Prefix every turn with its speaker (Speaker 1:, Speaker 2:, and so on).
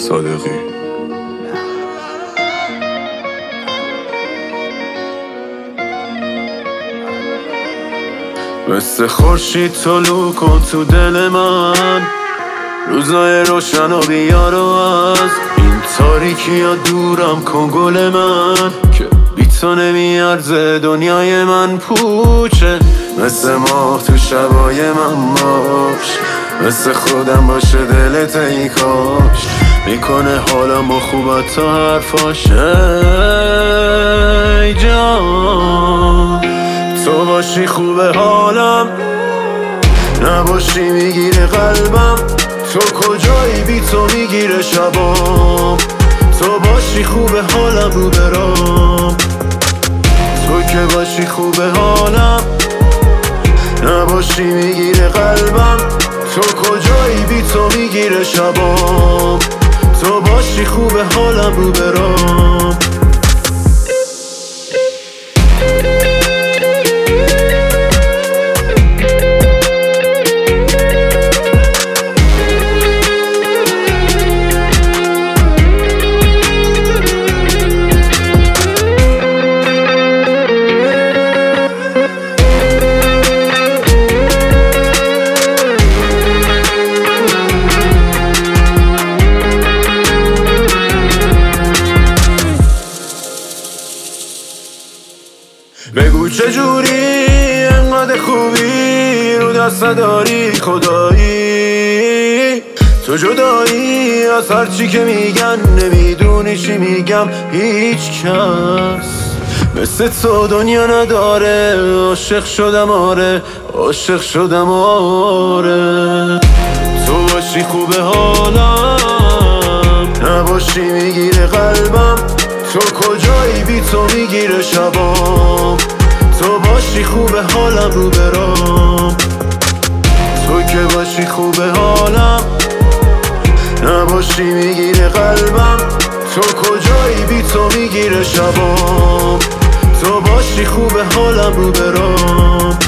Speaker 1: صادقی. مثل خورشید طلوع کن تو دل من، روزای روشن و بیار و از این تاریکی ها دورم کن گل من، که بی تو نمیارزه دنیای من پوچه. مثل ماه تو شبای من باش، مثل خودم باشه دلت ای کاش، میکنه حالم با خوبت تا حرفاش. ای جان تو باشی خوبه حالم، نباشی میگیره قلبم. تو کجایی بی تو میگیره شبام، تو باشی خوبه حالم رو برام. تو که باشی خوبه حالم، نباشی میگیره قلبم. تو کجایی بی تو میگیره شبام، تو باشی خوبه حالم رو برام. بگو چجوری انقدر خوبی رو دست داری خدایی، تو جدایی از هرچی که میگن، نمیدونی چی میگم هیچ کس مثل تو دنیا نداره. عاشق شدم آره، عاشق شدم آره. تو باشی خوبه حالم، نباشی میگیره قلبم. تو کجایی بی تو میگیره شبام، تو باشی خوبه حالم رو برام. تو که باشی خوبه حالم، نباشی میگیره قلبم. تو کجایی بی تو میگیره شبام، تو باشی خوبه حالم رو برام.